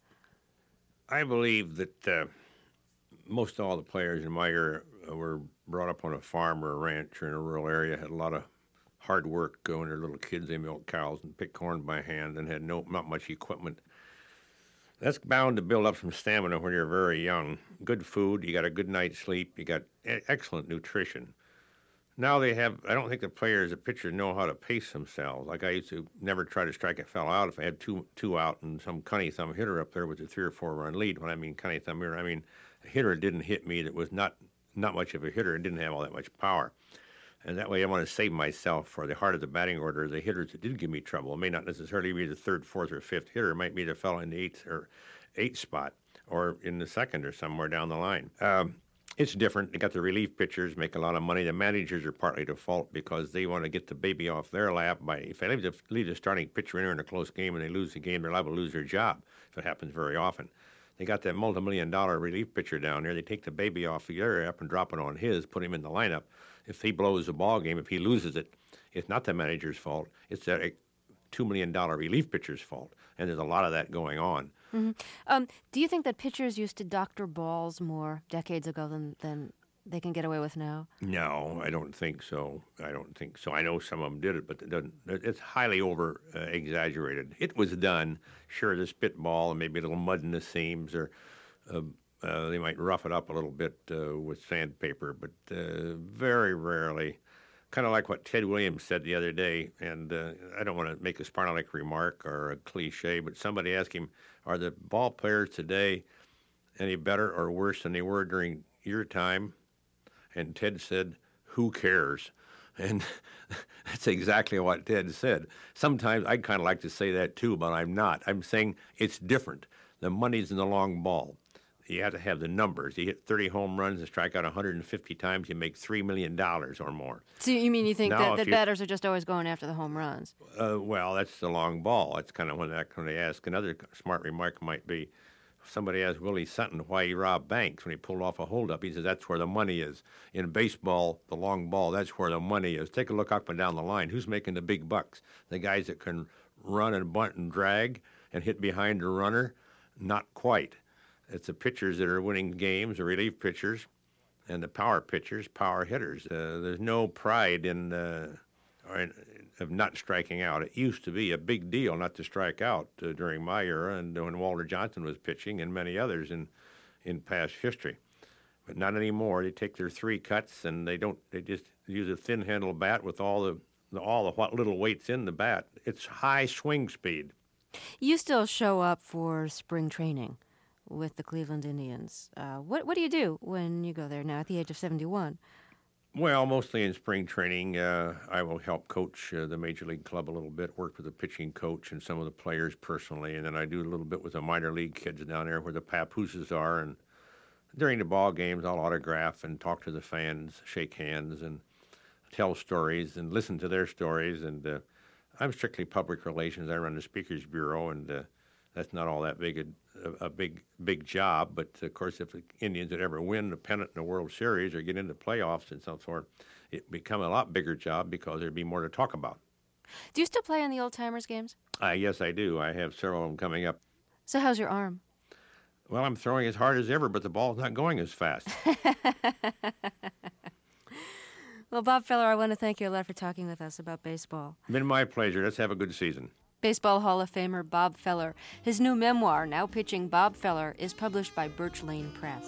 I believe that most all the players in my era were brought up on a farm or a ranch or in a rural area, had a lot of hard work. When they're little kids, they milked cows and picked corn by hand and had not much equipment. That's bound to build up some stamina when you're very young. Good food, you got a good night's sleep, you got excellent nutrition. Now I don't think the pitchers know how to pace themselves. Like I used to never try to strike a fellow out if I had two out and some cunny thumb hitter up there with a 3 or 4 run lead. When I mean cunny thumb hitter, I mean a hitter didn't hit me that was not much of a hitter and didn't have all that much power. And that way I want to save myself for the heart of the batting order. The hitters that did give me trouble, it may not necessarily be the 3rd, 4th, or 5th hitter. It might be the fellow in the 8th spot or in the 2nd or somewhere down the line. It's different. They got the relief pitchers, make a lot of money. The managers are partly to fault because they want to get the baby off their lap. If they leave the starting pitcher in there in a close game and they lose the game, they're liable to lose their job, if it happens very often. They got that multi-million-dollar relief pitcher down there. They take the baby off the other up and drop it on his, put him in the lineup. If he blows the ball game, if he loses it, it's not the manager's fault. It's that $2 million relief pitcher's fault. And there's a lot of that going on. Mm-hmm. Do you think that pitchers used to doctor balls more decades ago than they can get away with now? No, I don't think so. I know some of them did it, but it's highly exaggerated. It was done. Sure, the spitball and maybe a little mud in the seams or They might rough it up a little bit with sandpaper, but very rarely. Kind of like what Ted Williams said the other day, and I don't want to make a Spartanic remark or a cliche, but somebody asked him, are the ball players today any better or worse than they were during your time? And Ted said, who cares? And that's exactly what Ted said. Sometimes I'd kind of like to say that too, but I'm not. I'm saying it's different. The money's in the long ball. You have to have the numbers. You hit 30 home runs and strike out 150 times, you make $3 million or more. So you mean you think that batters are just always going after the home runs? Well, that's the long ball. That's kind of when they ask. Another smart remark might be, somebody asked Willie Sutton why he robbed banks when he pulled off a holdup. He says that's where the money is. In baseball, the long ball, that's where the money is. Take a look up and down the line. Who's making the big bucks? The guys that can run and bunt and drag and hit behind the runner? Not quite. It's the pitchers that are winning games, the relief pitchers, and the power pitchers, power hitters. There's no pride of not striking out. It used to be a big deal not to strike out during my era and when Walter Johnson was pitching and many others in past history. But not anymore. They take their 3 cuts and they just use a thin handle bat with all the what little weight's in the bat. It's high swing speed. You still show up for spring training with the Cleveland Indians. What do you do when you go there now at the age of 71? Well, mostly in spring training, I will help coach the Major League Club a little bit, work with the pitching coach and some of the players personally, and then I do a little bit with the minor league kids down there where the papooses are, and during the ball games, I'll autograph and talk to the fans, shake hands, and tell stories and listen to their stories, and I'm strictly public relations. I run the Speakers Bureau, and that's not all that big a big job. But of course, if the Indians would ever win the pennant in the World Series or get into playoffs and some sort, it become a lot bigger job because there'd be more to talk about. Do you still play in the old timers games? Yes, I do. I have several of them coming up. So how's your arm? Well, I'm throwing as hard as ever, but the ball's not going as fast. Well, Bob Feller, I want to thank you a lot for talking with us about baseball. Been my pleasure. Let's have a good season. Baseball Hall of Famer Bob Feller. His new memoir, Now Pitching Bob Feller, is published by Birch Lane Press.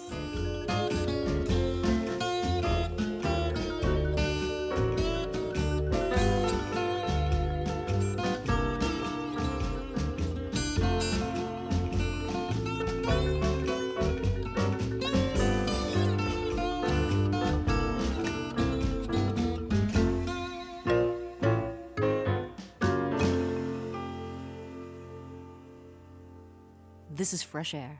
This is Fresh Air.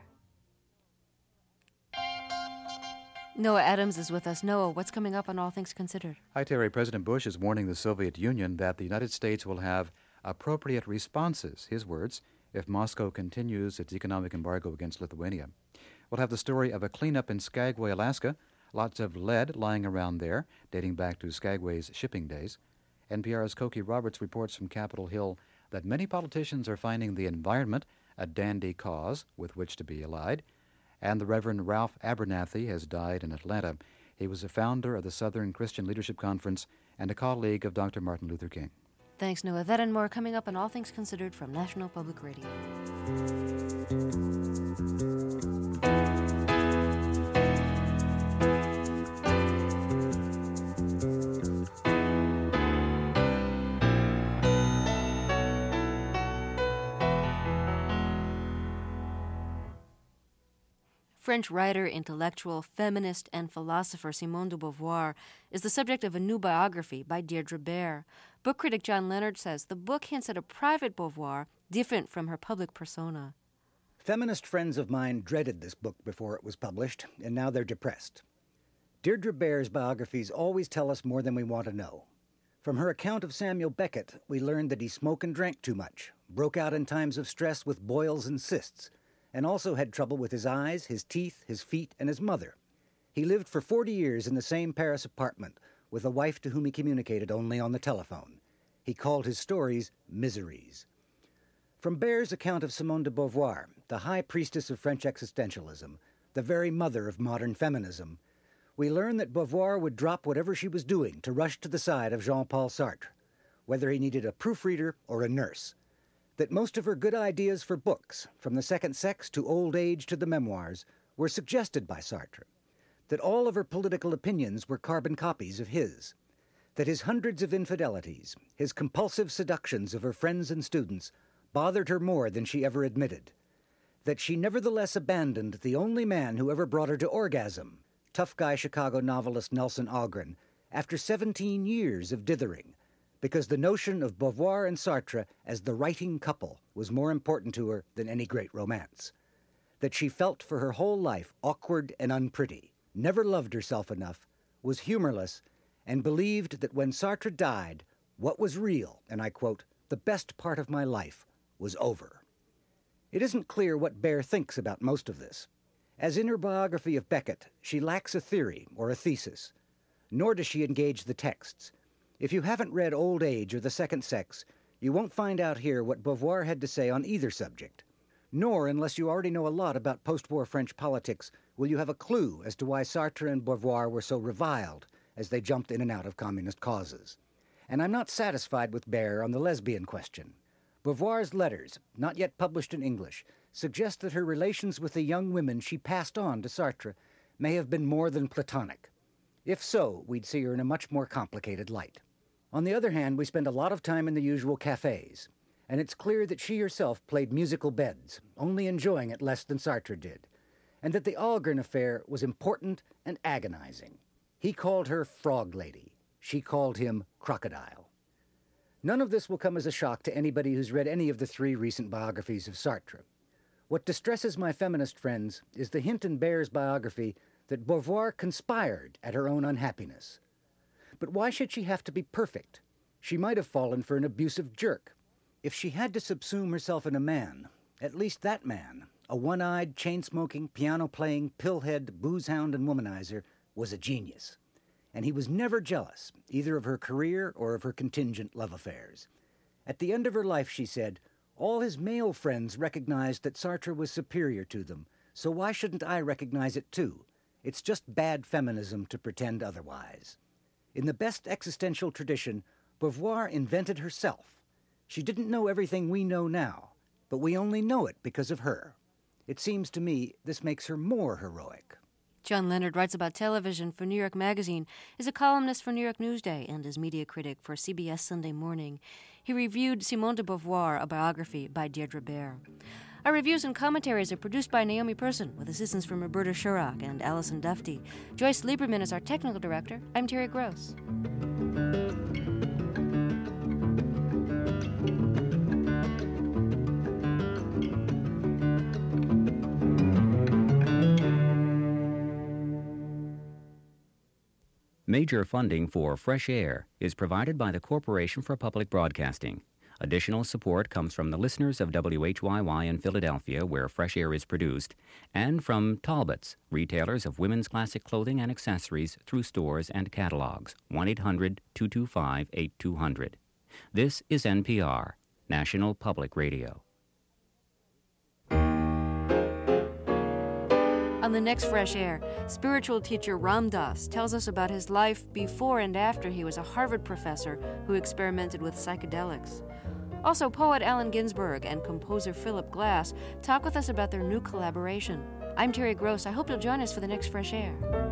Noah Adams is with us. Noah, what's coming up on All Things Considered? Hi, Terry. President Bush is warning the Soviet Union that the United States will have appropriate responses, his words, if Moscow continues its economic embargo against Lithuania. We'll have the story of a cleanup in Skagway, Alaska. Lots of lead lying around there, dating back to Skagway's shipping days. NPR's Cokie Roberts reports from Capitol Hill that many politicians are finding the environment a dandy cause with which to be allied. And the Reverend Ralph Abernathy has died in Atlanta. He was a founder of the Southern Christian Leadership Conference and a colleague of Dr. Martin Luther King. Thanks, Noah. That and more coming up on All Things Considered from National Public Radio. French writer, intellectual, feminist, and philosopher Simone de Beauvoir is the subject of a new biography by Deirdre Bair. Book critic John Leonard says the book hints at a private Beauvoir different from her public persona. Feminist friends of mine dreaded this book before it was published, and now they're depressed. Deirdre Bair's biographies always tell us more than we want to know. From her account of Samuel Beckett, we learned that he smoked and drank too much, broke out in times of stress with boils and cysts, and also had trouble with his eyes, his teeth, his feet, and his mother. He lived for 40 years in the same Paris apartment with a wife to whom he communicated only on the telephone. He called his stories miseries. From Bair's account of Simone de Beauvoir, the high priestess of French existentialism, the very mother of modern feminism, we learn that Beauvoir would drop whatever she was doing to rush to the side of Jean-Paul Sartre, whether he needed a proofreader or a nurse. That most of her good ideas for books, from The Second Sex to Old Age to the memoirs, were suggested by Sartre, that all of her political opinions were carbon copies of his, that his hundreds of infidelities, his compulsive seductions of her friends and students, bothered her more than she ever admitted, that she nevertheless abandoned the only man who ever brought her to orgasm, tough guy Chicago novelist Nelson Algren, after 17 years of dithering, because the notion of Beauvoir and Sartre as the writing couple was more important to her than any great romance, that she felt for her whole life awkward and unpretty, never loved herself enough, was humorless, and believed that when Sartre died, what was real, and I quote, the best part of my life, was over. It isn't clear what Baer thinks about most of this. As in her biography of Beckett, she lacks a theory or a thesis, nor does she engage the texts. If you haven't read Old Age or The Second Sex, you won't find out here what Beauvoir had to say on either subject. Nor, unless you already know a lot about post-war French politics, will you have a clue as to why Sartre and Beauvoir were so reviled as they jumped in and out of communist causes. And I'm not satisfied with Baer on the lesbian question. Beauvoir's letters, not yet published in English, suggest that her relations with the young women she passed on to Sartre may have been more than platonic. If so, we'd see her in a much more complicated light. On the other hand, we spend a lot of time in the usual cafes, and it's clear that she herself played musical beds, only enjoying it less than Sartre did, and that the Algren affair was important and agonizing. He called her Frog Lady. She called him Crocodile. None of this will come as a shock to anybody who's read any of the 3 recent biographies of Sartre. What distresses my feminist friends is the hint in Baer's biography that Beauvoir conspired at her own unhappiness. But why should she have to be perfect? She might have fallen for an abusive jerk. If she had to subsume herself in a man, at least that man, a one-eyed, chain-smoking, piano-playing, pill-head, booze-hound, and womanizer, was a genius. And he was never jealous, either of her career or of her contingent love affairs. At the end of her life, she said, all his male friends recognized that Sartre was superior to them, so why shouldn't I recognize it too? It's just bad feminism to pretend otherwise. In the best existential tradition, Beauvoir invented herself. She didn't know everything we know now, but we only know it because of her. It seems to me this makes her more heroic. John Leonard writes about television for New York Magazine, is a columnist for New York Newsday, and is media critic for CBS Sunday Morning. He reviewed Simone de Beauvoir, a biography by Deirdre Baer. Our reviews and commentaries are produced by Naomi Person, with assistance from Roberta Shurock and Allison Dufty. Joyce Lieberman is our technical director. I'm Terry Gross. Major funding for Fresh Air is provided by the Corporation for Public Broadcasting. Additional support comes from the listeners of WHYY in Philadelphia, where Fresh Air is produced, and from Talbots, retailers of women's classic clothing and accessories through stores and catalogs. 1-800-225-8200. This is NPR, National Public Radio. On the next Fresh Air, spiritual teacher Ram Dass tells us about his life before and after he was a Harvard professor who experimented with psychedelics. Also, poet Allen Ginsberg and composer Philip Glass talk with us about their new collaboration. I'm Terry Gross. I hope you'll join us for the next Fresh Air.